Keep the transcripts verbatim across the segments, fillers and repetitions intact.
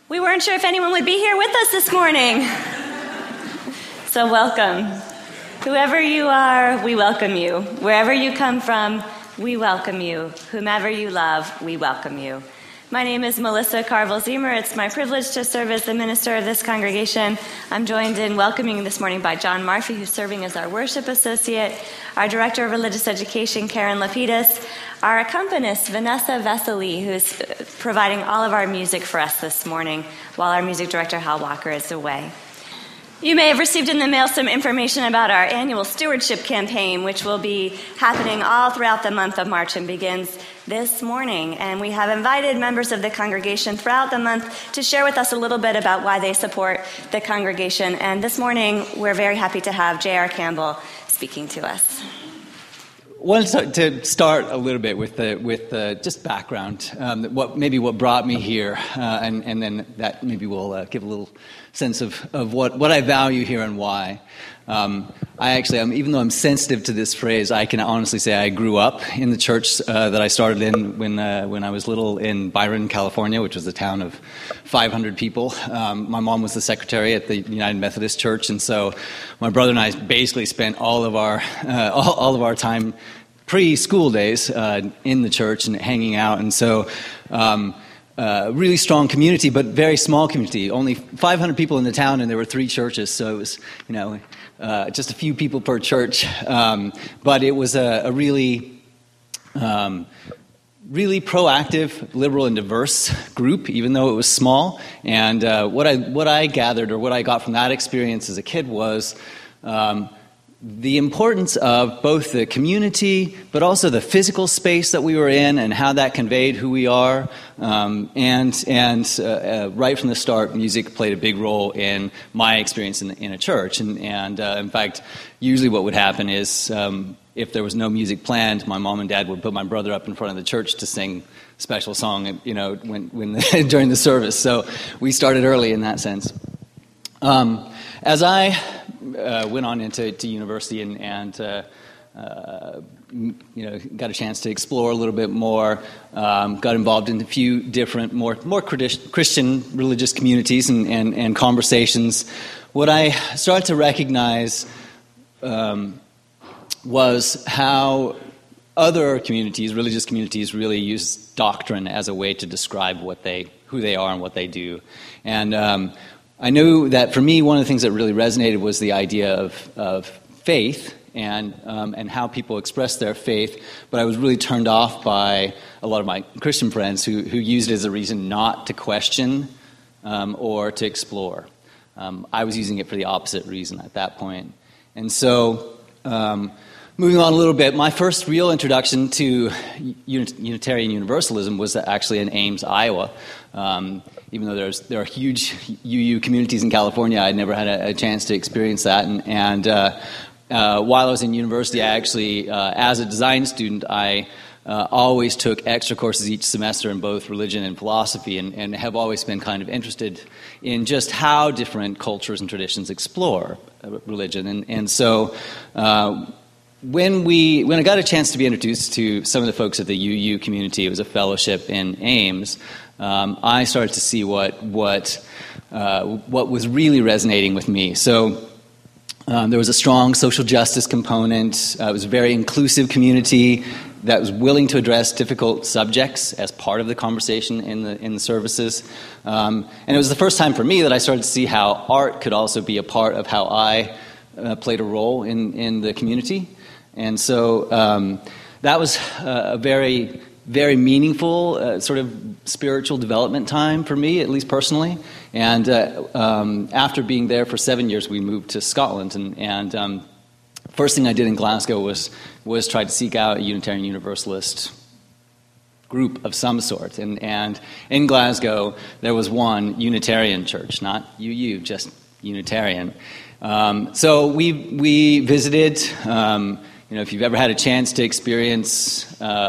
We weren't sure if anyone would be here with us this morning. So welcome. Whoever you are, we welcome you. Wherever you come from, we welcome you. Whomever you love, we welcome you. My name is Melissa Carville-Ziemer. It's my privilege to serve as the minister of this congregation. I'm joined in welcoming this morning by John Murphy, who's serving as our worship associate, our director of religious education, Karen Lapidus, our accompanist, Vanessa Vesely, who's providing all of our music for us this morning, while our music director, Hal Walker, is away. You may have received in the mail some information about our annual stewardship campaign, which will be happening all throughout the month of March and begins this morning. And we have invited members of the congregation throughout the month to share with us a little bit about why they support the congregation. And this morning, we're very happy to have J R Campbell speaking to us. I wanted to start a little bit with the with the just background, um, what maybe what brought me here, uh, and and then that maybe will uh, give a little sense of, of what, what I value here and why. Um, I actually, um, even though I'm sensitive to this phrase, I can honestly say I grew up in the church uh, that I started in when uh, when I was little in Byron, California, which was a town of five hundred people. Um, my mom was the secretary at the United Methodist Church, and so my brother and I basically spent all of our uh, all, all of our time pre-school days uh, in the church and hanging out, and so. Um, Uh, really strong community, but very small community. Only five hundred people in the town, and there were three churches, so it was, you know, uh, just a few people per church. Um, but it was a, a really, um, really proactive, liberal, and diverse group, even though it was small. And uh, what I what I gathered, or what I got from that experience as a kid, was um, the importance of both the community, but also the physical space that we were in, and how that conveyed who we are. Um, and and uh, uh, right from the start, music played a big role in my experience in, in a church. And, and uh, in fact, usually what would happen is um, if there was no music planned, my mom and dad would put my brother up in front of the church to sing a special song, you know, when when the, during the service. So we started early in that sense. Um, as I uh, went on into to university and, and uh, uh, you know, got a chance to explore a little bit more, um, got involved in a few different, more more Christian religious communities and, and, and conversations. What I started to recognize um, was how other communities, religious communities, really use doctrine as a way to describe what they, who they are and what they do. And um, I knew that for me, one of the things that really resonated was the idea of, of faith and um, and how people express their faith. But I was really turned off by a lot of my Christian friends who, who used it as a reason not to question um, or to explore. Um, I was using it for the opposite reason at that point. And so, um, moving on a little bit, my first real introduction to Unitarian Universalism was actually in Ames, Iowa. Um, even though there's there are huge U U communities in California, I'd never had a, a chance to experience that. And, and uh, uh, while I was in university, I actually, uh, as a design student, I uh, always took extra courses each semester in both religion and philosophy, and, and have always been kind of interested in just how different cultures and traditions explore religion. And, and so uh, when we when I got a chance to be introduced to some of the folks at the U U community, it was a fellowship in Ames. Um, I started to see what what uh, what was really resonating with me. So um, there was a strong social justice component. Uh, it was a very inclusive community that was willing to address difficult subjects as part of the conversation in the in the services. Um, and it was the first time for me that I started to see how art could also be a part of how I uh, played a role in, in the community. And so um, that was uh, a very very meaningful uh, sort of spiritual development time for me, at least personally. And uh, um, after being there for seven years, we moved to Scotland. And, and um, first thing I did in Glasgow was was try to seek out a Unitarian Universalist group of some sort. And, and in Glasgow, there was one Unitarian church, not U U, just Unitarian. Um, so we we visited. Um, You know, if you've ever had a chance to experience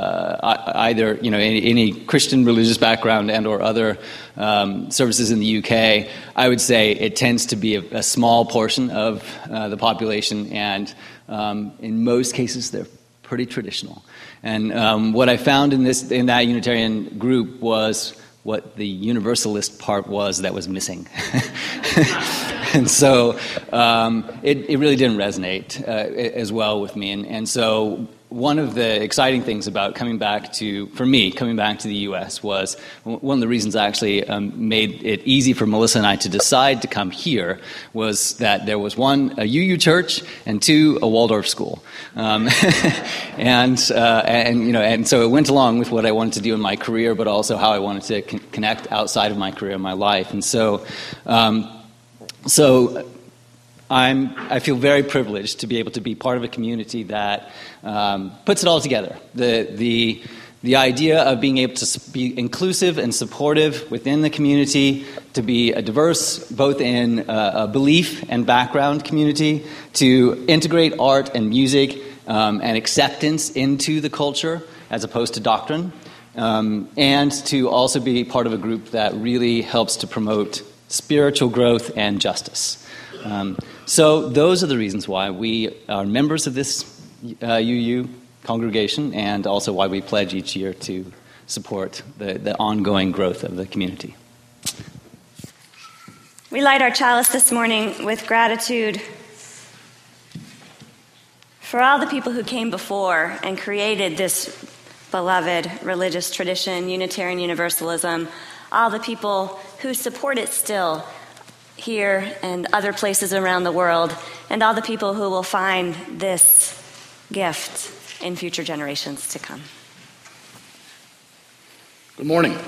uh, either, you know, any, any Christian religious background and or other um, services in the U K, I would say it tends to be a, a small portion of uh, the population, and um, in most cases they're pretty traditional. And um, what I found in this in that Unitarian group was what the universalist part was that was missing. And so um, it, it really didn't resonate uh, as well with me. And, and so one of the exciting things about coming back to, for me, coming back to the U S was one of the reasons I actually um, made it easy for Melissa and I to decide to come here was that there was one, a U U church, and two, a Waldorf school. Um, and, uh, and, you know, and so it went along with what I wanted to do in my career, but also how I wanted to con- connect outside of my career and my life. And so, um, so I'm, I feel very privileged to be able to be part of a community that um, puts it all together. The, the, the idea of being able to be inclusive and supportive within the community, to be a diverse, both in uh, a belief and background community, to integrate art and music um, and acceptance into the culture as opposed to doctrine, um, and to also be part of a group that really helps to promote spiritual growth and justice. Um, so those are the reasons why we are members of this uh, U U congregation, and also why we pledge each year to support the, the ongoing growth of the community. We light our chalice this morning with gratitude for all the people who came before and created this beloved religious tradition, Unitarian Universalism, all the people who support it still here and other places around the world, and all the people who will find this gift in future generations to come. Good morning.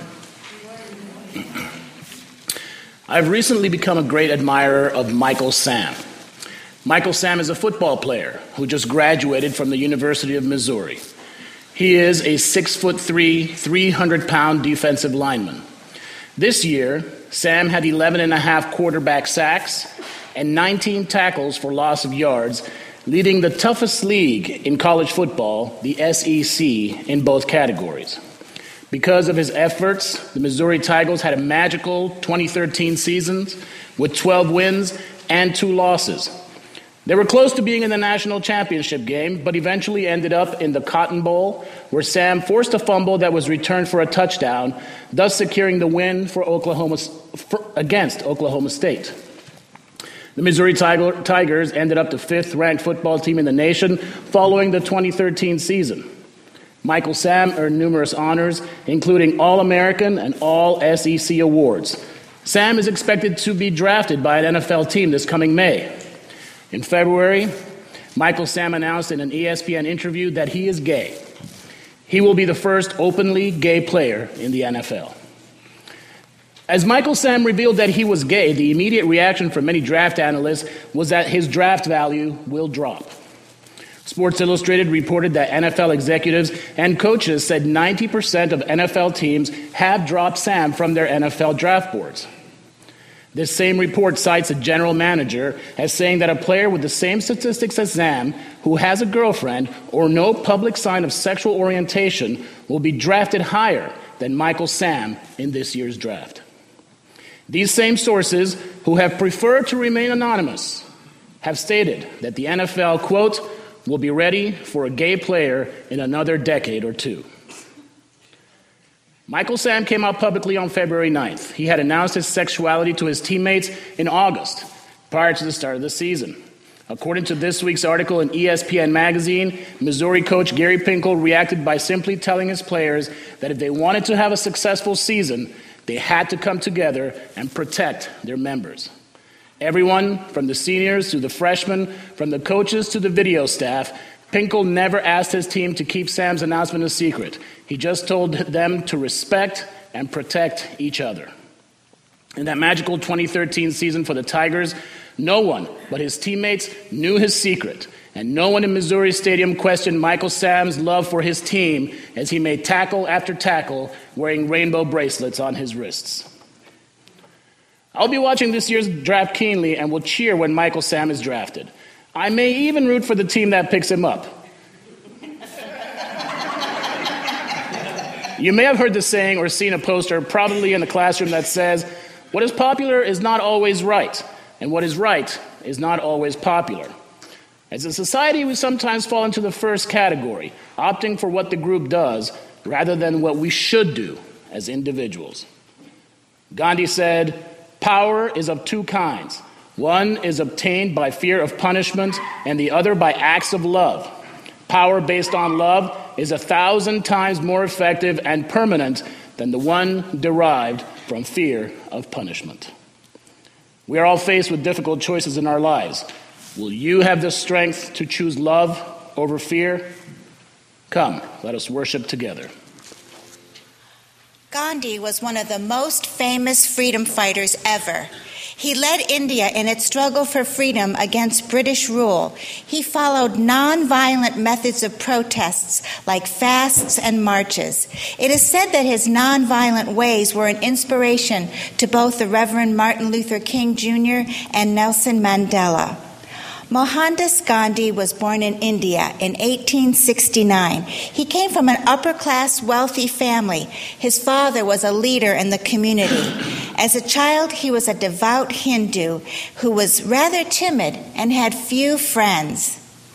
I've recently become a great admirer of Michael Sam. Michael Sam is a football player who just graduated from the University of Missouri. He is a six foot three, three hundred pound defensive lineman. This year, Sam had eleven and a half quarterback sacks and nineteen tackles for loss of yards, leading the toughest league in college football, the S E C, in both categories. Because of his efforts, the Missouri Tigers had a magical twenty thirteen season with twelve wins and two losses. They were close to being in the national championship game, but eventually ended up in the Cotton Bowl, where Sam forced a fumble that was returned for a touchdown, thus securing the win for Oklahoma for, against Oklahoma State. The Missouri Tiger, Tigers ended up the fifth-ranked football team in the nation following the twenty thirteen season. Michael Sam earned numerous honors, including All-American and All S E C awards. Sam is expected to be drafted by an N F L team this coming May. In February, Michael Sam announced in an E S P N interview that he is gay. He will be the first openly gay player in the N F L. As Michael Sam revealed that he was gay, the immediate reaction from many draft analysts was that his draft value will drop. Sports Illustrated reported that N F L executives and coaches said ninety percent of N F L teams have dropped Sam from their N F L draft boards. This same report cites a general manager as saying that a player with the same statistics as Sam, who has a girlfriend or no public sign of sexual orientation, will be drafted higher than Michael Sam in this year's draft. These same sources, who have preferred to remain anonymous, have stated that the N F L, quote, will be ready for a gay player in another decade or two. Michael Sam came out publicly on February ninth. He had announced his sexuality to his teammates in August, prior to the start of the season. According to this week's article in E S P N magazine, Missouri coach Gary Pinkel reacted by simply telling his players that if they wanted to have a successful season, they had to come together and protect their members. Everyone, from the seniors to the freshmen, from the coaches to the video staff, Pinkel never asked his team to keep Sam's announcement a secret. He just told them to respect and protect each other. In that magical twenty thirteen season for the Tigers, no one but his teammates knew his secret, and no one in Missouri Stadium questioned Michael Sam's love for his team as he made tackle after tackle wearing rainbow bracelets on his wrists. I'll be watching this year's draft keenly and will cheer when Michael Sam is drafted. I may even root for the team that picks him up. You may have heard the saying or seen a poster, probably in the classroom, that says, what is popular is not always right, and what is right is not always popular. As a society, we sometimes fall into the first category, opting for what the group does rather than what we should do as individuals. Gandhi said, "Power is of two kinds. One is obtained by fear of punishment, and the other by acts of love. Power based on love is a thousand times more effective and permanent than the one derived from fear of punishment." We are all faced with difficult choices in our lives. Will you have the strength to choose love over fear? Come, let us worship together. Gandhi was one of the most famous freedom fighters ever. He led India in its struggle for freedom against British rule. He followed nonviolent methods of protests like fasts and marches. It is said that his nonviolent ways were an inspiration to both the Reverend Martin Luther King Junior and Nelson Mandela. Mohandas Gandhi was born in India in eighteen sixty-nine. He came from an upper-class, wealthy family. His father was a leader in the community. As a child, he was a devout Hindu who was rather timid and had few friends.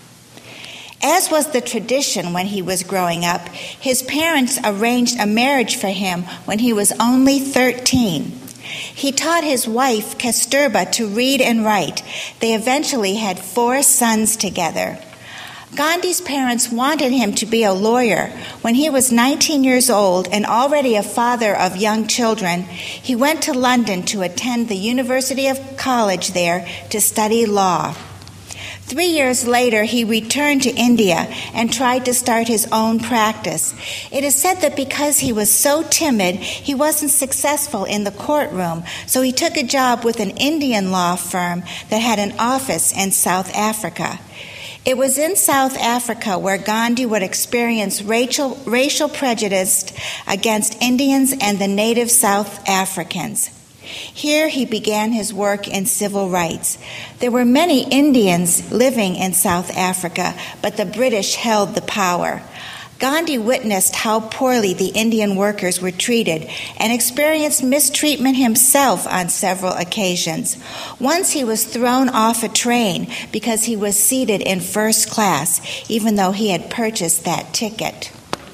As was the tradition when he was growing up, his parents arranged a marriage for him when he was only thirteen. He taught his wife, Kasturba, to read and write. They eventually had four sons together. Gandhi's parents wanted him to be a lawyer. When he was nineteen years old and already a father of young children, he went to London to attend the University of College there to study law. Three years later, he returned to India and tried to start his own practice. It is said that because he was so timid, he wasn't successful in the courtroom, so he took a job with an Indian law firm that had an office in South Africa. It was in South Africa where Gandhi would experience racial, racial prejudice against Indians and the native South Africans. Here he began his work in civil rights. There were many Indians living in South Africa, but the British held the power. Gandhi witnessed how poorly the Indian workers were treated and experienced mistreatment himself on several occasions. Once he was thrown off a train because he was seated in first class, even though he had purchased that ticket.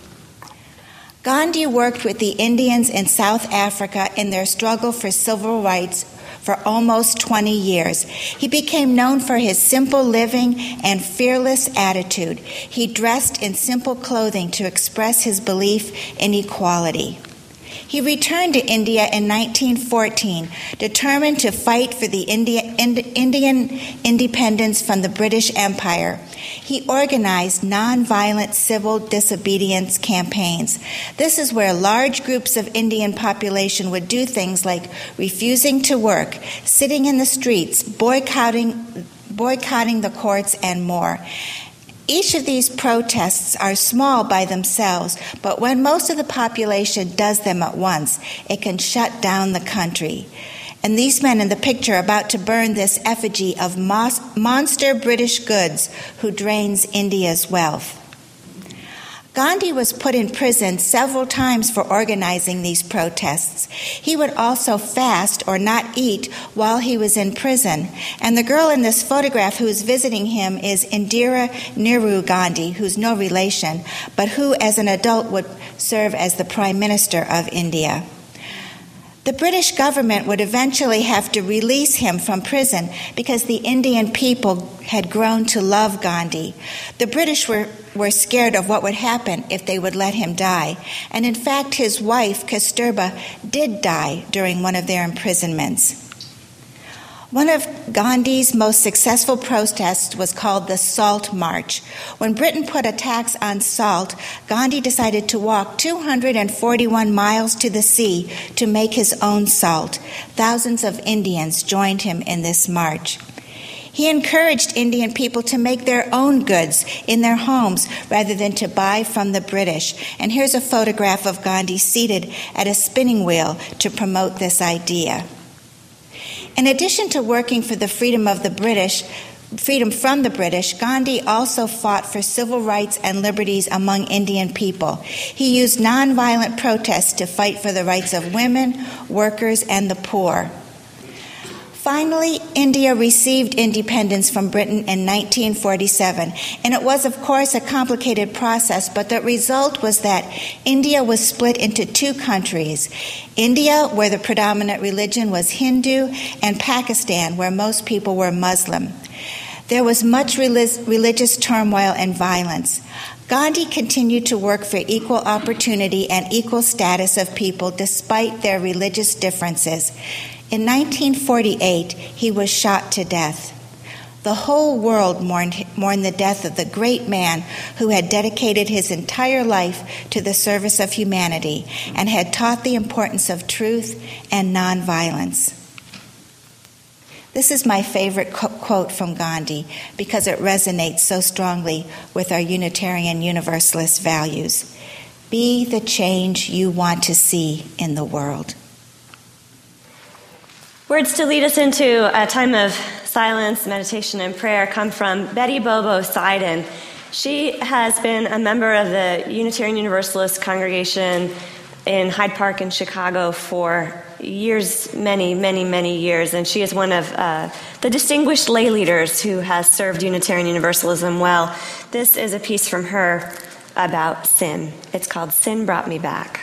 Gandhi worked with the Indians in South Africa in their struggle for civil rights for almost twenty years. He became known for his simple living and fearless attitude. He dressed in simple clothing to express his belief in equality. He returned to India in nineteen fourteen, determined to fight for the India, Ind, Indian independence from the British Empire. He organized nonviolent civil disobedience campaigns. This is where large groups of Indian population would do things like refusing to work, sitting in the streets, boycotting, boycotting the courts, and more. Each of these protests are small by themselves, but when most of the population does them at once, it can shut down the country. And these men in the picture are about to burn this effigy of monster British goods who drains India's wealth. Gandhi was put in prison several times for organizing these protests. He would also fast or not eat while he was in prison. And the girl in this photograph who is visiting him is Indira Nehru Gandhi, who's no relation, but who as an adult would serve as the Prime Minister of India. The British government would eventually have to release him from prison because the Indian people had grown to love Gandhi. The British were, were scared of what would happen if they would let him die. And in fact, his wife, Kasturba, did die during one of their imprisonments. One of Gandhi's most successful protests was called the Salt March. When Britain put a tax on salt, Gandhi decided to walk two hundred forty-one miles to the sea to make his own salt. Thousands of Indians joined him in this march. He encouraged Indian people to make their own goods in their homes rather than to buy from the British. And here's a photograph of Gandhi seated at a spinning wheel to promote this idea. In addition to working for the freedom of the British, freedom from the British, Gandhi also fought for civil rights and liberties among Indian people. He used nonviolent protests to fight for the rights of women, workers, and the poor. Finally, India received independence from Britain in nineteen forty-seven, and it was, of course, a complicated process, but the result was that India was split into two countries: India, where the predominant religion was Hindu, and Pakistan, where most people were Muslim. There was much religious turmoil and violence. Gandhi continued to work for equal opportunity and equal status of people despite their religious differences. In nineteen forty-eight, he was shot to death. The whole world mourned, mourned the death of the great man who had dedicated his entire life to the service of humanity and had taught the importance of truth and nonviolence. This is my favorite co- quote from Gandhi because it resonates so strongly with our Unitarian Universalist values. Be the change you want to see in the world. Words to lead us into a time of silence, meditation, and prayer come from Betty Bobo Seiden. She has been a member of the Unitarian Universalist congregation in Hyde Park in Chicago for years, many, many, many years, and she is one of uh, the distinguished lay leaders who has served Unitarian Universalism well. This is a piece from her about sin. It's called Sin Brought Me Back.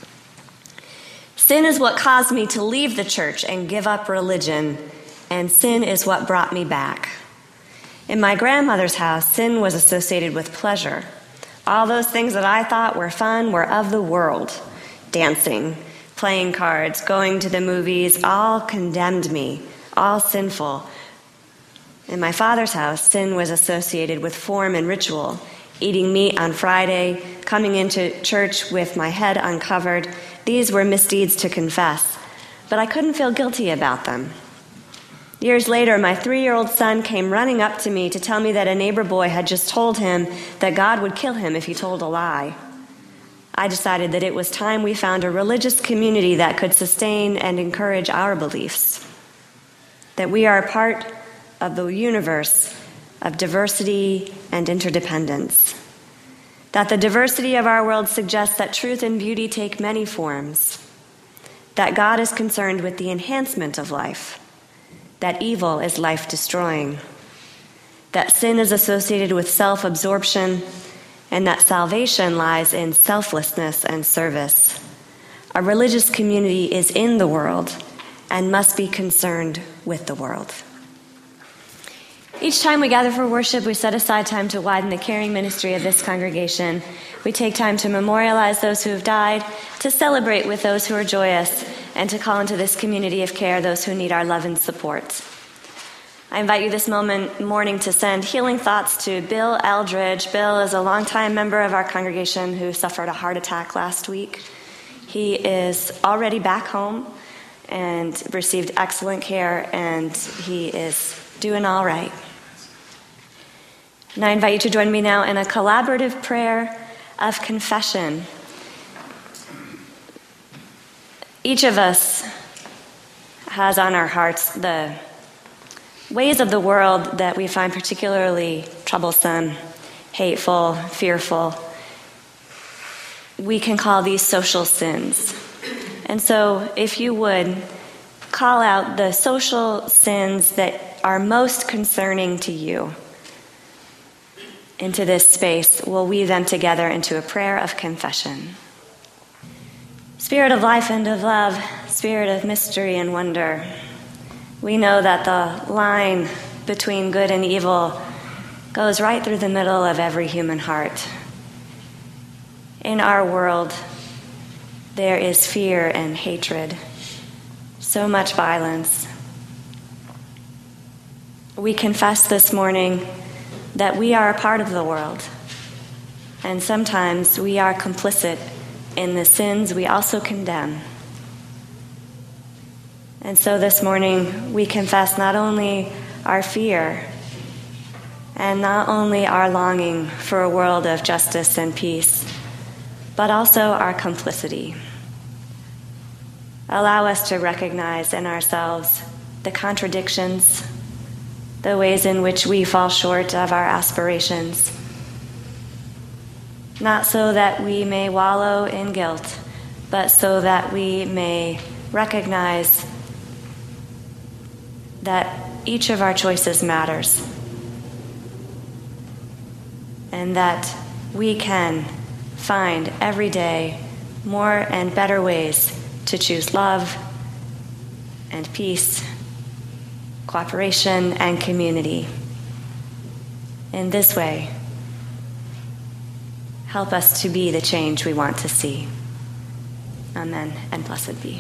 Sin is what caused me to leave the church and give up religion, and sin is what brought me back. In my grandmother's house, sin was associated with pleasure. All those things that I thought were fun were of the world. Dancing, playing cards, going to the movies, all condemned me, all sinful. In my father's house, sin was associated with form and ritual, eating meat on Friday, coming into church with my head uncovered. These were misdeeds to confess, but I couldn't feel guilty about them. Years later, my three-year-old son came running up to me to tell me that a neighbor boy had just told him that God would kill him if he told a lie. I decided that it was time we found a religious community that could sustain and encourage our beliefs, that we are a part of the universe of diversity and interdependence, that the diversity of our world suggests that truth and beauty take many forms, that God is concerned with the enhancement of life, that evil is life-destroying, that sin is associated with self-absorption, and that salvation lies in selflessness and service. A religious community is in the world and must be concerned with the world. Each time we gather for worship, we set aside time to widen the caring ministry of this congregation. We take time to memorialize those who have died, to celebrate with those who are joyous, and to call into this community of care those who need our love and support. I invite you this moment morning to send healing thoughts to Bill Eldridge. Bill is a longtime member of our congregation who suffered a heart attack last week. He is already back home and received excellent care, and he is doing all right. And I invite you to join me now in a collaborative prayer of confession. Each of us has on our hearts the ways of the world that we find particularly troublesome, hateful, fearful. We can call these social sins. And so if you would call out the social sins that are most concerning to you into this space, we'll weave them together into a prayer of confession. Spirit of life and of love, Spirit of mystery and wonder, we know that the line between good and evil goes right through the middle of every human heart. In our world, there is fear and hatred, so much violence. We confess this morning that we are a part of the world, and sometimes we are complicit in the sins we also condemn. And so this morning, we confess not only our fear and not only our longing for a world of justice and peace, but also our complicity. Allow us to recognize in ourselves the contradictions, the ways in which we fall short of our aspirations, not so that we may wallow in guilt, but so that we may recognize that each of our choices matters, and that we can find every day more and better ways to choose love and peace, cooperation and community. In this way, help us to be the change we want to see. Amen and blessed be.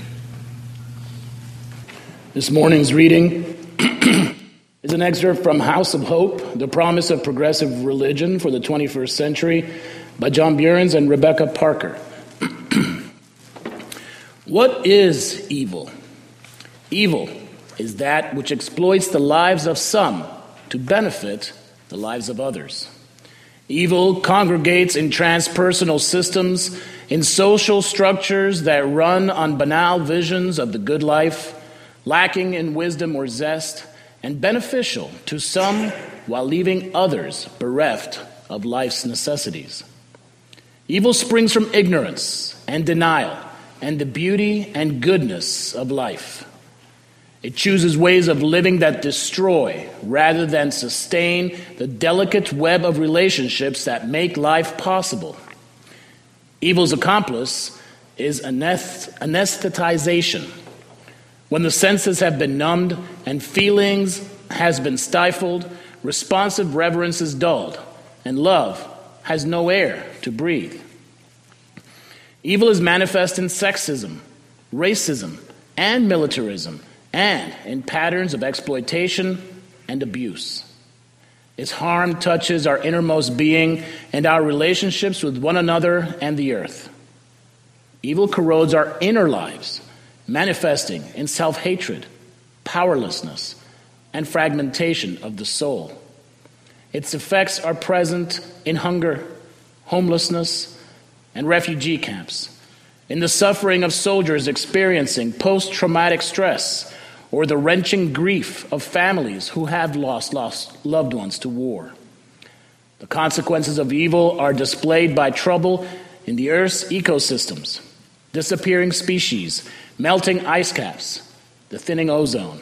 This morning's reading is an excerpt from House of Hope, The Promise of Progressive Religion for the twenty-first Century by John Burns and Rebecca Parker. What is evil? Evil is that which exploits the lives of some to benefit the lives of others. Evil congregates in transpersonal systems, in social structures that run on banal visions of the good life, lacking in wisdom or zest, and beneficial to some while leaving others bereft of life's necessities. Evil springs from ignorance and denial and the beauty and goodness of life. It chooses ways of living that destroy rather than sustain the delicate web of relationships that make life possible. Evil's accomplice is anest- anesthetization. When the senses have been numbed and feelings has been stifled, responsive reverence is dulled, and love has no air to breathe. Evil is manifest in sexism, racism, and militarism, and in patterns of exploitation and abuse. Its harm touches our innermost being and our relationships with one another and the earth. Evil corrodes our inner lives, manifesting in self-hatred, powerlessness, and fragmentation of the soul. Its effects are present in hunger, homelessness, and refugee camps, in the suffering of soldiers experiencing post-traumatic stress, or the wrenching grief of families who have lost, lost loved ones to war. The consequences of evil are displayed by trouble in the Earth's ecosystems, disappearing species, melting ice caps, the thinning ozone.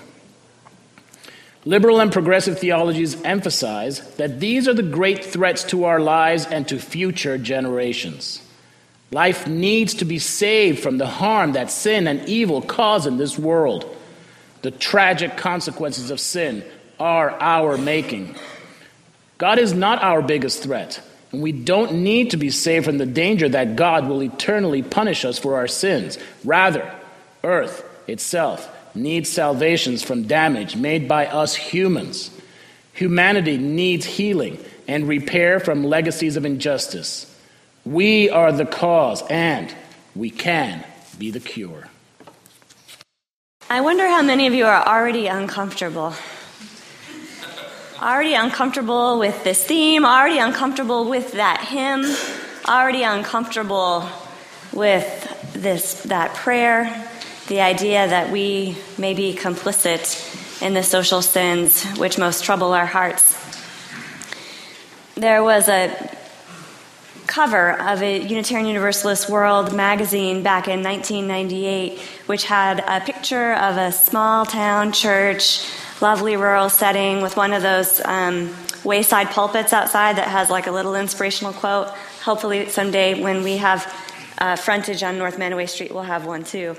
Liberal and progressive theologies emphasize that these are the great threats to our lives and to future generations. Life needs to be saved from the harm that sin and evil cause in this world. The tragic consequences of sin are our making. God is not our biggest threat, and we don't need to be saved from the danger that God will eternally punish us for our sins. Rather, earth itself needs salvations from damage made by us humans. Humanity needs healing and repair from legacies of injustice. We are the cause, and we can be the cure. I wonder how many of you are already uncomfortable. Already uncomfortable with this theme, already uncomfortable with that hymn, already uncomfortable with this that prayer, the idea that we may be complicit in the social sins which most trouble our hearts. There was a cover of a Unitarian Universalist World magazine back in nineteen ninety-eight, which had a picture of a small town church, lovely rural setting with one of those um, wayside pulpits outside that has like a little inspirational quote. Hopefully someday when we have uh, frontage on North Manaway Street, we'll have one too.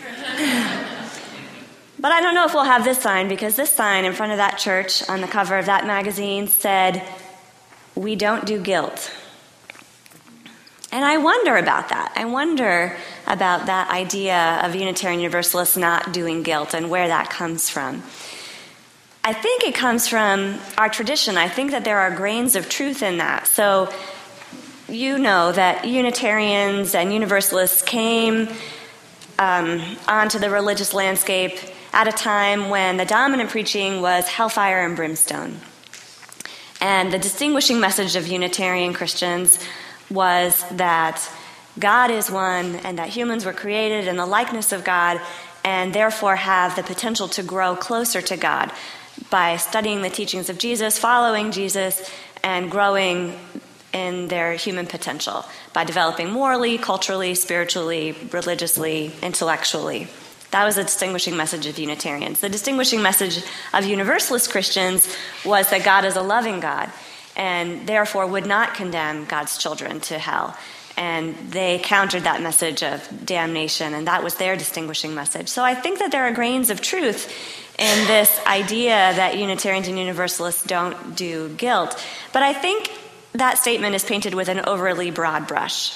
But I don't know if we'll have this sign, because this sign in front of that church on the cover of that magazine said, "We don't do guilt." And I wonder about that. I wonder about that idea of Unitarian Universalists not doing guilt and where that comes from. I think it comes from our tradition. I think that there are grains of truth in that. So you know that Unitarians and Universalists came um, onto the religious landscape at a time when the dominant preaching was hellfire and brimstone. And the distinguishing message of Unitarian Christians was that God is one and that humans were created in the likeness of God and therefore have the potential to grow closer to God by studying the teachings of Jesus, following Jesus, and growing in their human potential by developing morally, culturally, spiritually, religiously, intellectually, That was the distinguishing message of Unitarians. The distinguishing message of Universalist Christians was that God is a loving God and therefore would not condemn God's children to hell. And they countered that message of damnation, and that was their distinguishing message. So I think that there are grains of truth in this idea that Unitarians and Universalists don't do guilt. But I think that statement is painted with an overly broad brush.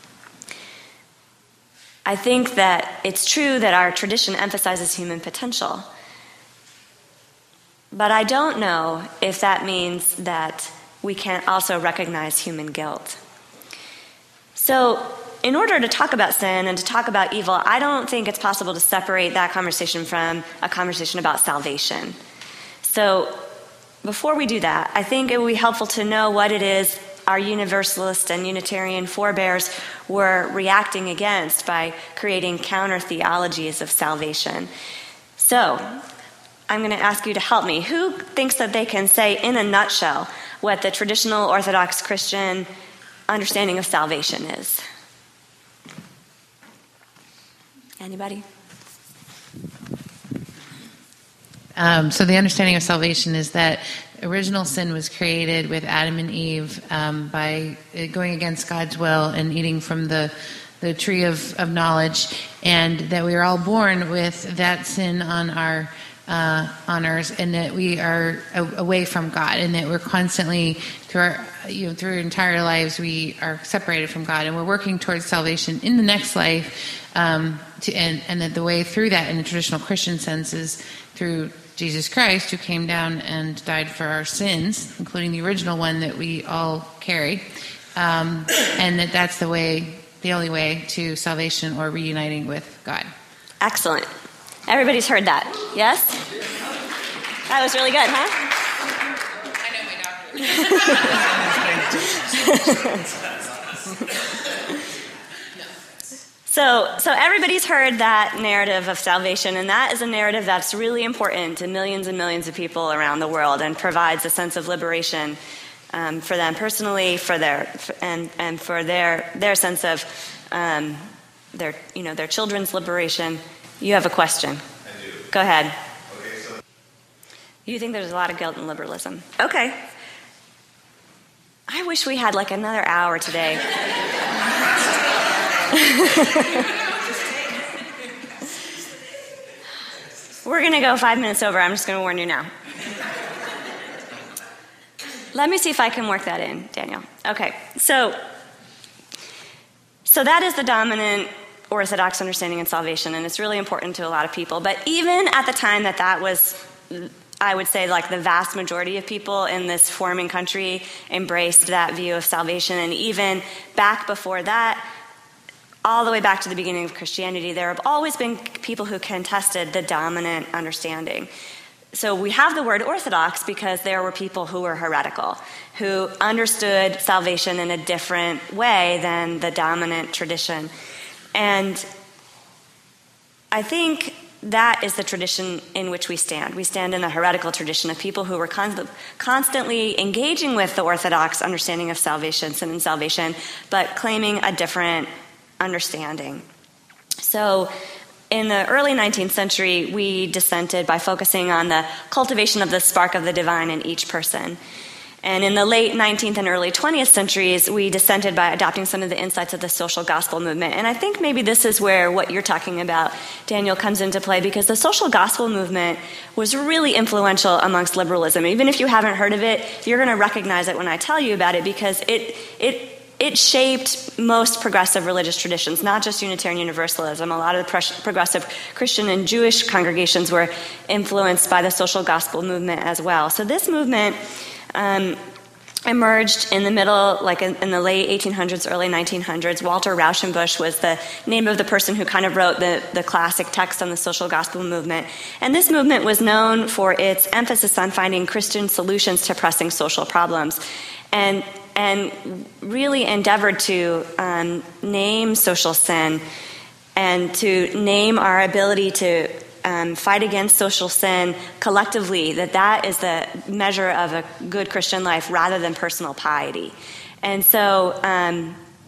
I think that it's true that our tradition emphasizes human potential. But I don't know if that means that we can't also recognize human guilt. So, in order to talk about sin and to talk about evil, I don't think it's possible to separate that conversation from a conversation about salvation. So, before we do that, I think it would be helpful to know what it is our Universalist and Unitarian forebears were reacting against by creating counter-theologies of salvation. So, I'm going to ask you to help me. Who thinks that they can say in a nutshell what the traditional Orthodox Christian understanding of salvation is? Anybody? Um, so the understanding of salvation is that original sin was created with Adam and Eve um, by going against God's will and eating from the the tree of, of knowledge, and that we are all born with that sin on our uh, on ours, and that we are a- away from God, and that we're constantly through our you know through our entire lives we are separated from God, and we're working towards salvation in the next life. Um, to, and, and that the way through that in the traditional Christian sense is through Jesus Christ, who came down and died for our sins, including the original one that we all carry, um, and that that's the way, the only way to salvation or reuniting with God. Excellent. Everybody's heard that, yes? That was really good, huh? I know my doctor. So, so everybody's heard that narrative of salvation, and that is a narrative that's really important to millions and millions of people around the world and provides a sense of liberation um, for them personally, for their and and for their their sense of um, their you know their children's liberation. You have a question. I do. Go ahead. Okay, so You think there's a lot of guilt in liberalism? Okay. I wish we had like another hour today. We're going to go five minutes over. I'm just going to warn you now. Let me see if I can work that in, Daniel. Okay, so, so that is the dominant Orthodox understanding of salvation, and it's really important to a lot of people. But even at the time that that was, I would say, like the vast majority of people in this forming country embraced that view of salvation, and even back before that, all the way back to the beginning of Christianity, there have always been people who contested the dominant understanding. So we have the word Orthodox because there were people who were heretical, who understood salvation in a different way than the dominant tradition. And I think that is the tradition in which we stand. We stand in the heretical tradition of people who were con- constantly engaging with the Orthodox understanding of salvation, sin and salvation, but claiming a different understanding. So in the early nineteenth century, we dissented by focusing on the cultivation of the spark of the divine in each person. And in the late nineteenth and early twentieth centuries, we dissented by adopting some of the insights of the social gospel movement. And I think maybe this is where what you're talking about, Daniel, comes into play, because the social gospel movement was really influential amongst liberalism. Even if you haven't heard of it, you're going to recognize it when I tell you about it, because it it It shaped most progressive religious traditions, not just Unitarian Universalism. A lot of the progressive Christian and Jewish congregations were influenced by the social gospel movement as well. So this movement um, emerged in the middle, like in, in the late eighteen hundreds, early nineteen hundreds. Walter Rauschenbusch was the name of the person who kind of wrote the, the classic text on the social gospel movement. And this movement was known for its emphasis on finding Christian solutions to pressing social problems. And and really endeavored to um, name social sin and to name our ability to um, fight against social sin collectively, that that is the measure of a good Christian life rather than personal piety. And so um,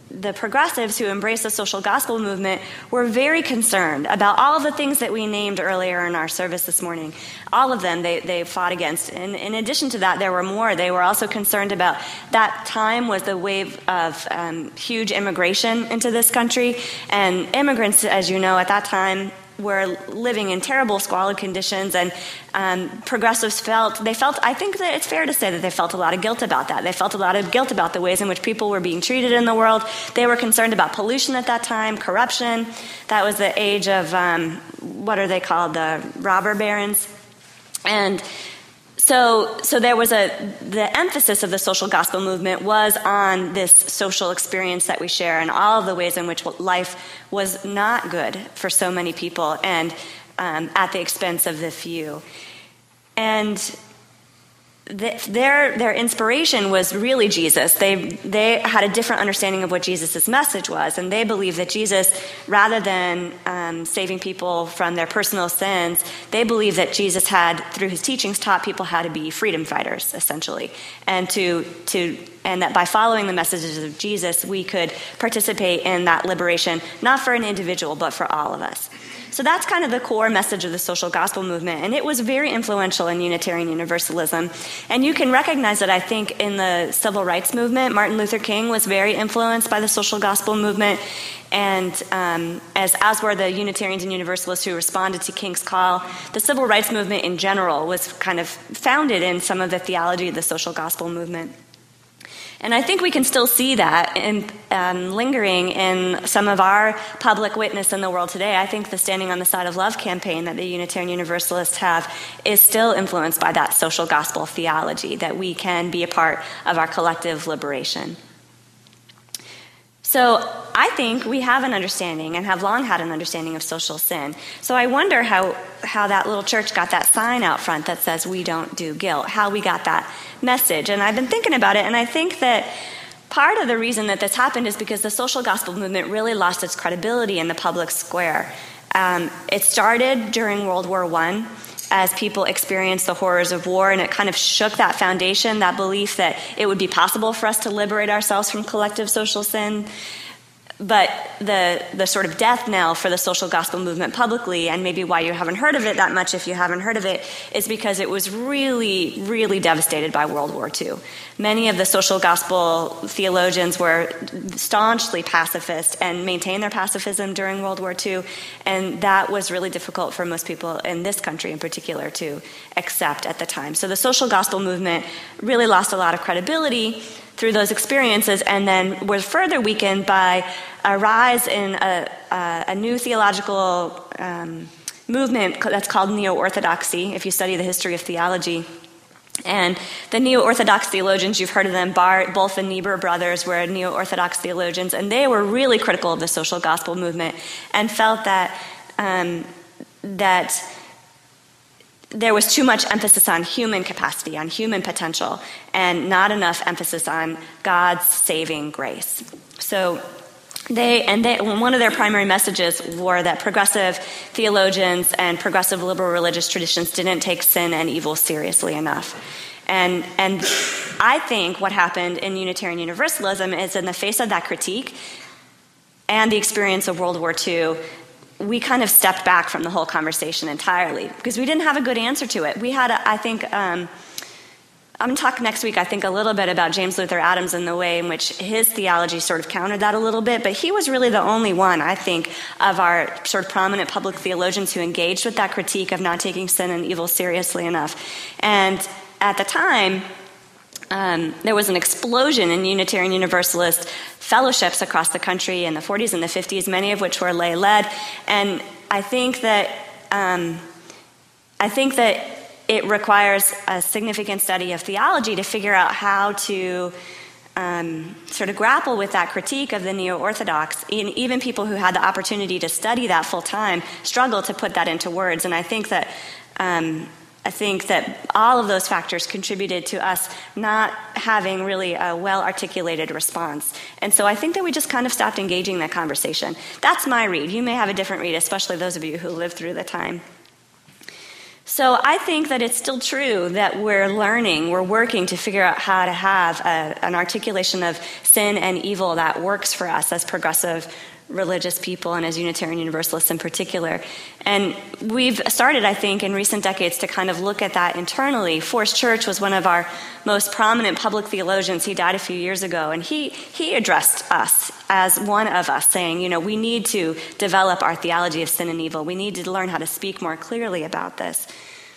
the progressives who embraced the social gospel movement were very concerned about all of the things that we named earlier in our service this morning. All of them they, they fought against. And in addition to that, there were more. They were also concerned about that time was the wave of um, huge immigration into this country. And immigrants, as you know, at that time were living in terrible squalid conditions, and um, progressives felt, they felt, I think that it's fair to say that they felt a lot of guilt about that. They felt a lot of guilt about the ways in which people were being treated in the world. They were concerned about pollution at that time, corruption. That was the age of, um, what are they called, the robber barons. And So, so there was a, the emphasis of the social gospel movement was on this social experience that we share and all of the ways in which life was not good for so many people and um, at the expense of the few. And the, their their inspiration was really Jesus. They they had a different understanding of what Jesus' message was, and they believed that Jesus, rather than um, saving people from their personal sins, they believed that Jesus had, through his teachings, taught people how to be freedom fighters, essentially, and to to and that by following the messages of Jesus, we could participate in that liberation, not for an individual, but for all of us. So that's kind of the core message of the social gospel movement, and it was very influential in Unitarian Universalism. And you can recognize that, I think, in the civil rights movement. Martin Luther King was very influenced by the social gospel movement, and um, as, as were the Unitarians and Universalists who responded to King's call. The civil rights movement in general was kind of founded in some of the theology of the social gospel movement. And I think we can still see that in, um, lingering in some of our public witness in the world today. I think the Standing on the Side of Love campaign that the Unitarian Universalists have is still influenced by that social gospel theology, that we can be a part of our collective liberation. So I think we have an understanding and have long had an understanding of social sin. So I wonder how, how that little church got that sign out front that says we don't do guilt, how we got that message. And I've been thinking about it, and I think that part of the reason that this happened is because the social gospel movement really lost its credibility in the public square. Um, it started during World War One as people experienced the horrors of war, and it kind of shook that foundation, that belief that it would be possible for us to liberate ourselves from collective social sin. But the the sort of death knell for the social gospel movement publicly, and maybe why you haven't heard of it that much if you haven't heard of it, is because it was really, really devastated by World War Two. Many of the social gospel theologians were staunchly pacifist and maintained their pacifism during World War Two, and that was really difficult for most people in this country in particular to accept at the time. So the social gospel movement really lost a lot of credibility through those experiences, and then was further weakened by a rise in a, a, a new theological um, movement that's called neo-orthodoxy, if you study the history of theology. And the neo-Orthodox theologians, you've heard of them, Bart, both the Niebuhr brothers were neo-Orthodox theologians, and they were really critical of the social gospel movement and felt that um, that there was too much emphasis on human capacity, on human potential, and not enough emphasis on God's saving grace. So they, and they, one of their primary messages were that progressive theologians and progressive liberal religious traditions didn't take sin and evil seriously enough. And, and I think what happened in Unitarian Universalism is, in the face of that critique and the experience of World War Two, we kind of stepped back from the whole conversation entirely because we didn't have a good answer to it. We had, a, I think, um, I'm going to talk next week, I think, a little bit about James Luther Adams and the way in which his theology sort of countered that a little bit, but he was really the only one, I think, of our sort of prominent public theologians who engaged with that critique of not taking sin and evil seriously enough. And at the time, Um, there was an explosion in Unitarian Universalist fellowships across the country in the forties and the fifties, many of which were lay-led. And I think that um, I think that it requires a significant study of theology to figure out how to um, sort of grapple with that critique of the neo-Orthodox. And even people who had the opportunity to study that full-time struggle to put that into words. And I think that um, I think that all of those factors contributed to us not having really a well-articulated response. And so I think that we just kind of stopped engaging that conversation. That's my read. You may have a different read, especially those of you who lived through the time. So I think that it's still true that we're learning, we're working to figure out how to have a, an articulation of sin and evil that works for us as progressive religious people and as Unitarian Universalists in particular. And we've started, I think, in recent decades to kind of look at that internally. Forrest Church was one of our most prominent public theologians. He died a few years ago, and he, he addressed us as one of us, saying, you know, we need to develop our theology of sin and evil. We need to learn how to speak more clearly about this.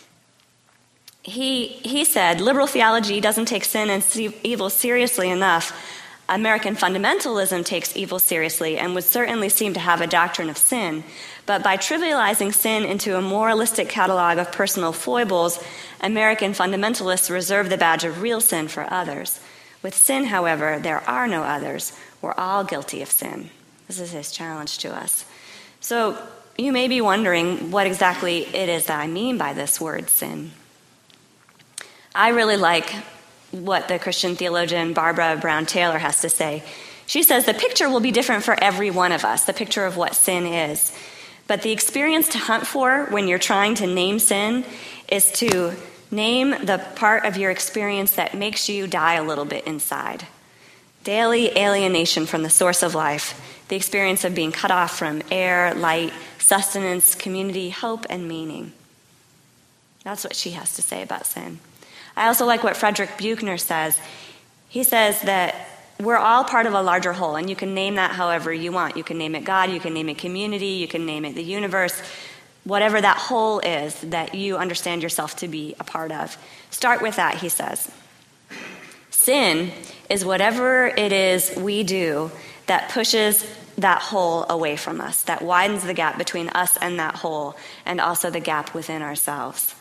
He, he said, liberal theology doesn't take sin and evil seriously enough. American fundamentalism takes evil seriously and would certainly seem to have a doctrine of sin. But by trivializing sin into a moralistic catalog of personal foibles, American fundamentalists reserve the badge of real sin for others. With sin, however, there are no others. We're all guilty of sin. This is his challenge to us. So you may be wondering what exactly it is that I mean by this word, sin. I really like what the Christian theologian Barbara Brown Taylor has to say. She says the picture will be different for every one of us, the picture of what sin is. But the experience to hunt for when you're trying to name sin is to name the part of your experience that makes you die a little bit inside. Daily alienation from the source of life, the experience of being cut off from air, light, sustenance, community, hope, and meaning. That's what she has to say about sin. I also like what Frederick Buechner says. He says that we're all part of a larger whole, and you can name that however you want. You can name it God, you can name it community, you can name it the universe, whatever that whole is that you understand yourself to be a part of. Start with that, he says. Sin is whatever it is we do that pushes that whole away from us, that widens the gap between us and that whole, and also the gap within ourselves.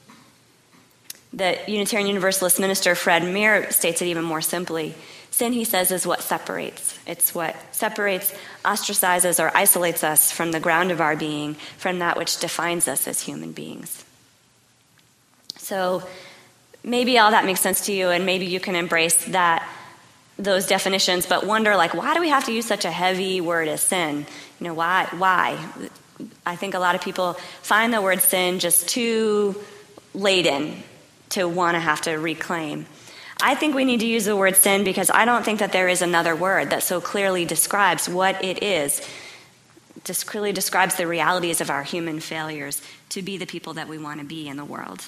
The Unitarian Universalist minister Fred Meir states it even more simply. Sin, he says, is what separates. It's what separates, ostracizes, or isolates us from the ground of our being, from that which defines us as human beings. So maybe all that makes sense to you, and maybe you can embrace that, those definitions, but wonder, like, why do we have to use such a heavy word as sin? You know, why? Why? I think a lot of people find the word sin just too laden to want to have to reclaim. I think we need to use the word sin because I don't think that there is another word that so clearly describes what it is, just clearly describes the realities of our human failures to be the people that we want to be in the world.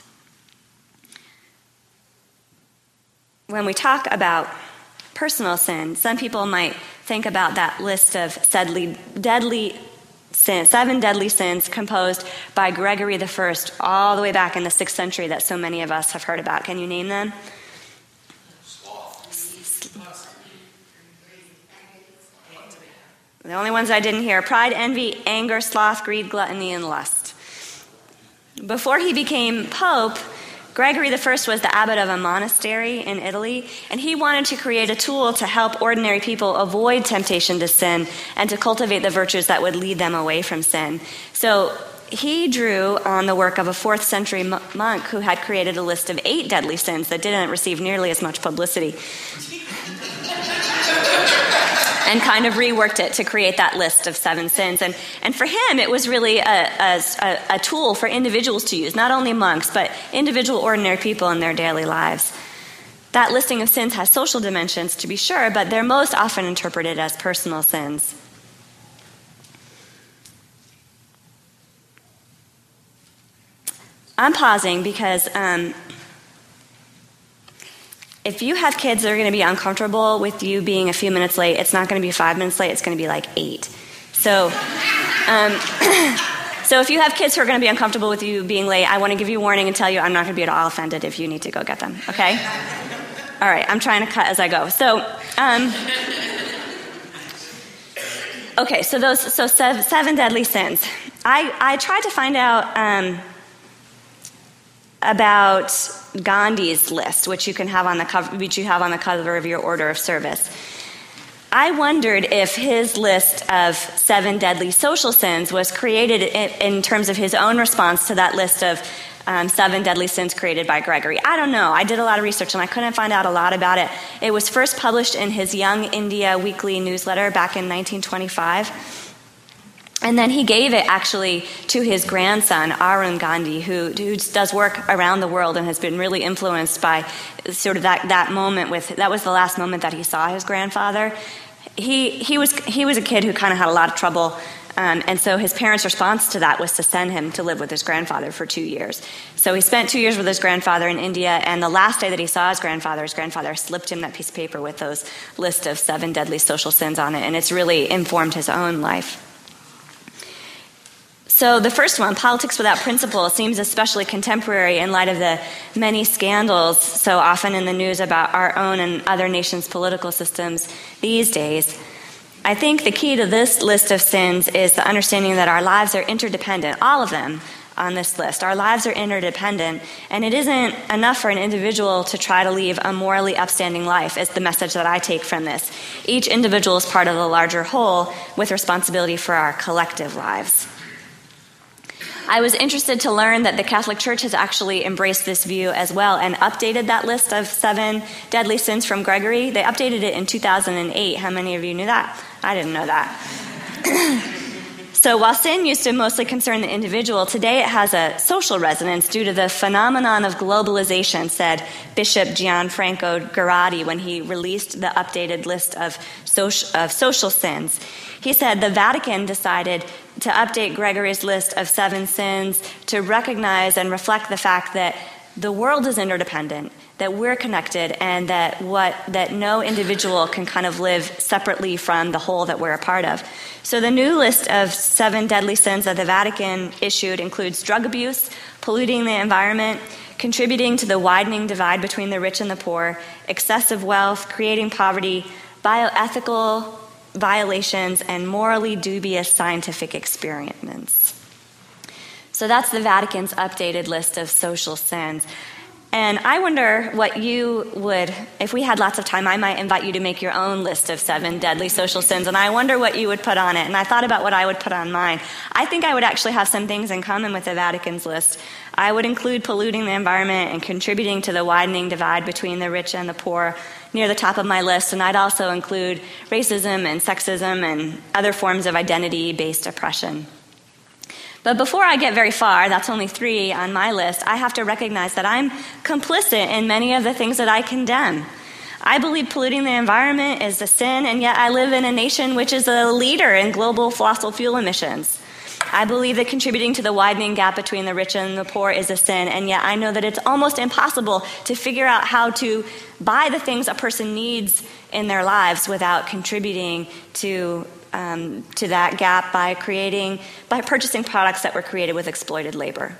When we talk about personal sin, some people might think about that list of deadly, deadly Sin, seven deadly sins composed by Gregory the First all the way back in the sixth century that so many of us have heard about. Can you name them? The only ones I didn't hear: pride, envy, anger, sloth, greed, gluttony, and lust. Before he became Pope, Gregory the First was the abbot of a monastery in Italy, and he wanted to create a tool to help ordinary people avoid temptation to sin and to cultivate the virtues that would lead them away from sin. So he drew on the work of a fourth century monk who had created a list of eight deadly sins that didn't receive nearly as much publicity. And kind of reworked it to create that list of seven sins. And, and for him, it was really a, a, a tool for individuals to use, not only monks, but individual ordinary people in their daily lives. That listing of sins has social dimensions, to be sure, but they're most often interpreted as personal sins. I'm pausing because um, if you have kids that are going to be uncomfortable with you being a few minutes late, it's not going to be five minutes late, it's going to be like eight. So, um, so if you have kids who are going to be uncomfortable with you being late, I want to give you a warning and tell you I'm not going to be at all offended if you need to go get them, okay? All right, I'm trying to cut as I go. So, um, okay, so those so seven, seven deadly sins. I, I tried to find out um, about Gandhi's list, which you can have on the cover, which you have on the cover of your order of service. I wondered if his list of seven deadly social sins was created in, in terms of his own response to that list of um, seven deadly sins created by Gregory. I don't know. I did a lot of research and I couldn't find out a lot about it. It was first published in his Young India weekly newsletter back in nineteen twenty-five. And then he gave it actually to his grandson, Arun Gandhi, who, who does work around the world and has been really influenced by sort of that, that moment with, that was the last moment that he saw his grandfather. He, he, was, he was a kid who kind of had a lot of trouble, um, and so his parents' response to that was to send him to live with his grandfather for two years. So he spent two years with his grandfather in India, and the last day that he saw his grandfather, his grandfather slipped him that piece of paper with those list of seven deadly social sins on it, and it's really informed his own life. So the first one, politics without principle, seems especially contemporary in light of the many scandals so often in the news about our own and other nations' political systems these days. I think the key to this list of sins is the understanding that our lives are interdependent, all of them on this list. Our lives are interdependent, and it isn't enough for an individual to try to lead a morally upstanding life, is the message that I take from this. Each individual is part of the larger whole with responsibility for our collective lives. I was interested to learn that the Catholic Church has actually embraced this view as well and updated that list of seven deadly sins from Gregory. They updated it in two thousand eight. How many of you knew that? I didn't know that. So while sin used to mostly concern the individual, today it has a social resonance due to the phenomenon of globalization, said Bishop Gianfranco Garotti when he released the updated list of social, of social sins. He said the Vatican decided to update Gregory's list of seven sins to recognize and reflect the fact that the world is interdependent, that we're connected, and that what that no individual can kind of live separately from the whole that we're a part of. So the new list of seven deadly sins that the Vatican issued includes drug abuse, polluting the environment, contributing to the widening divide between the rich and the poor, excessive wealth, creating poverty, bioethical violations, and morally dubious scientific experiments. So that's the Vatican's updated list of social sins. And I wonder what you would, if we had lots of time, I might invite you to make your own list of seven deadly social sins, and I wonder what you would put on it. And I thought about what I would put on mine. I think I would actually have some things in common with the Vatican's list. I would include polluting the environment and contributing to the widening divide between the rich and the poor near the top of my list, and I'd also include racism and sexism and other forms of identity-based oppression. But before I get very far, that's only three on my list, I have to recognize that I'm complicit in many of the things that I condemn. I believe polluting the environment is a sin, and yet I live in a nation which is a leader in global fossil fuel emissions. I believe that contributing to the widening gap between the rich and the poor is a sin, and yet I know that it's almost impossible to figure out how to buy the things a person needs in their lives without contributing to um, to that gap by creating, by purchasing products that were created with exploited labor.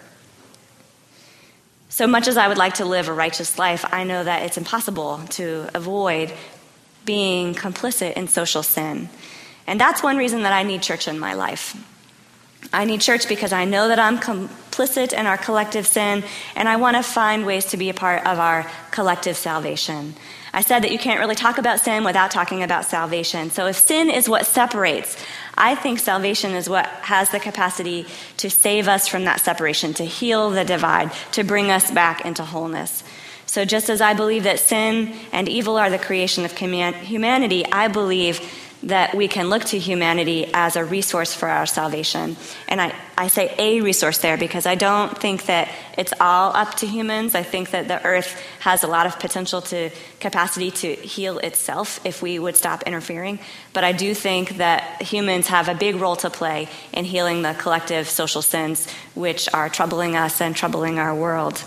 So much as I would like to live a righteous life, I know that it's impossible to avoid being complicit in social sin. And that's one reason that I need church in my life. I need church because I know that I'm complicit in our collective sin, and I want to find ways to be a part of our collective salvation. I said that you can't really talk about sin without talking about salvation. So if sin is what separates, I think salvation is what has the capacity to save us from that separation, to heal the divide, to bring us back into wholeness. So just as I believe that sin and evil are the creation of humanity, I believe that we can look to humanity as a resource for our salvation. And I, I say a resource there because I don't think that it's all up to humans. I think that the earth has a lot of potential to capacity to heal itself if we would stop interfering. But I do think that humans have a big role to play in healing the collective social sins which are troubling us and troubling our world.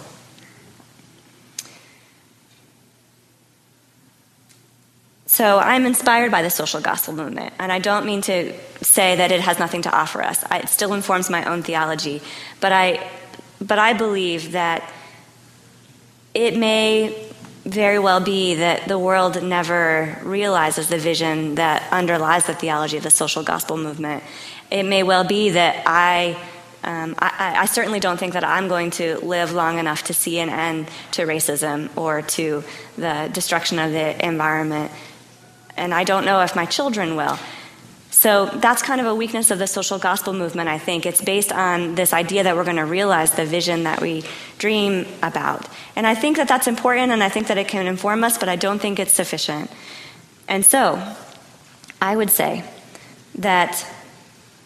So I'm inspired by the social gospel movement, and I don't mean to say that it has nothing to offer us. I, it still informs my own theology, but I, but I believe that it may very well be that the world never realizes the vision that underlies the theology of the social gospel movement. It may well be that I, um, I, I certainly don't think that I'm going to live long enough to see an end to racism or to the destruction of the environment. And I don't know if my children will. So that's kind of a weakness of the social gospel movement, I think. It's based on this idea that we're going to realize the vision that we dream about. And I think that that's important, and I think that it can inform us, but I don't think it's sufficient. And so I would say that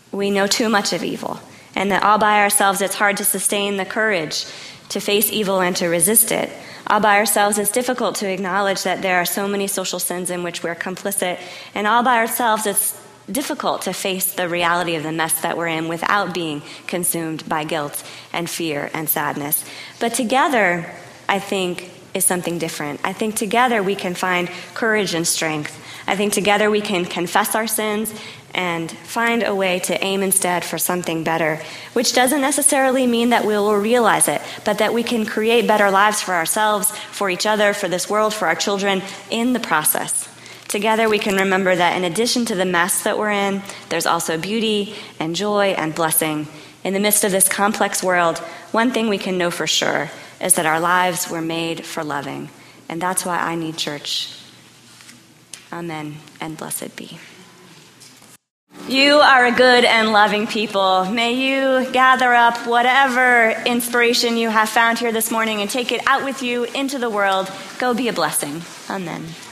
we know too much of evil, and that all by ourselves it's hard to sustain the courage to face evil and to resist it. All by ourselves it's difficult to acknowledge that there are so many social sins in which we're complicit, and all by ourselves it's difficult to face the reality of the mess that we're in without being consumed by guilt and fear and sadness. But together, I think, is something different. I think together we can find courage and strength. I think together we can confess our sins and find a way to aim instead for something better, which doesn't necessarily mean that we will realize it, but that we can create better lives for ourselves, for each other, for this world, for our children in the process. Together we can remember that in addition to the mess that we're in, there's also beauty and joy and blessing. In the midst of this complex world, one thing we can know for sure is that our lives were made for loving. And that's why I need church. Amen and blessed be. You are a good and loving people. May you gather up whatever inspiration you have found here this morning and take it out with you into the world. Go be a blessing. Amen.